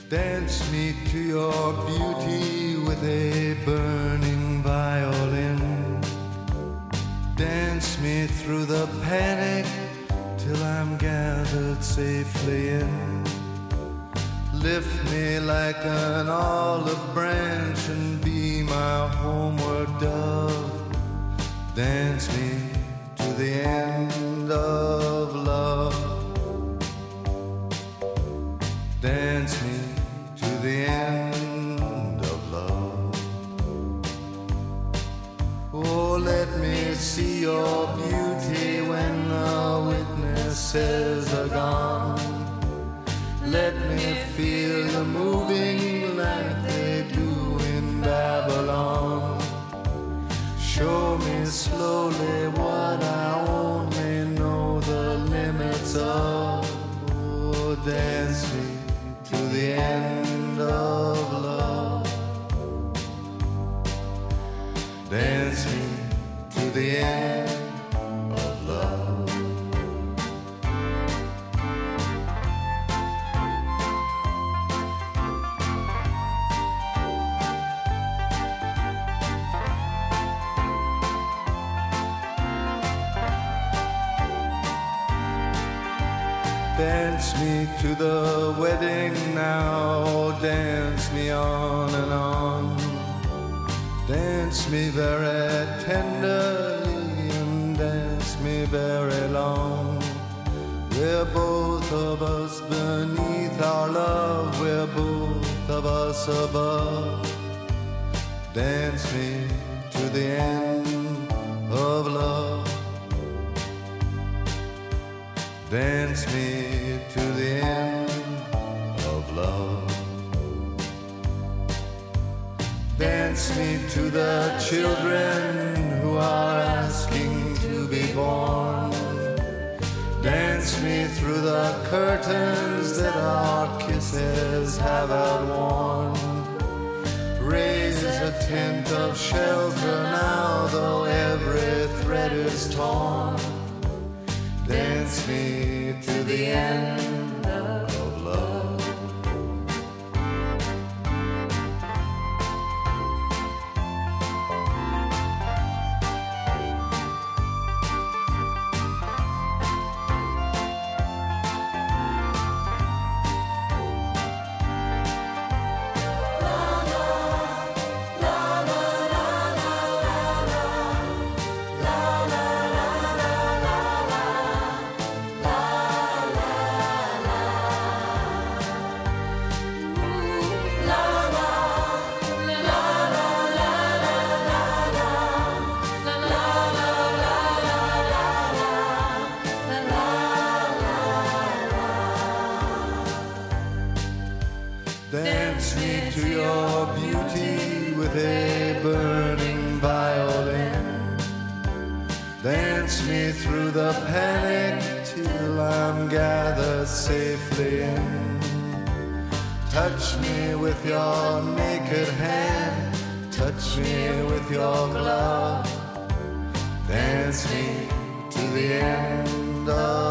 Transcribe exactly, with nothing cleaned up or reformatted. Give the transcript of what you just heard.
Dance me to your beauty with a burning violin. Dance me through the panic till I'm gathered safely in. Lift me like an olive branch and be my homeward dove. Dance me to the end of love. Dance me to the end of love. Oh, let me see your beauty when the witnesses are gone. Let me feel you moving like they do in Babylon. Show me slowly what I only know the limits of. Oh, dance me to the end of love. Dance me to the end of love. Dance me to the wedding now, dance me on and on. Dance me very tenderly and dance me very long. We're both of us beneath our love, we're both of us above. Dance me to the end of love. Dance me to the end of love. Dance me to the children who are asking to be born. Dance me through the curtains that our kisses have outworn. Raise a tent of shelter now, though every thread is torn. Dance me to the end of love. Dance me to your beauty with a burning violin. Dance me through the panic till I'm gathered safely in. Touch me with your naked hand, touch me with your glove. Dance me to the end of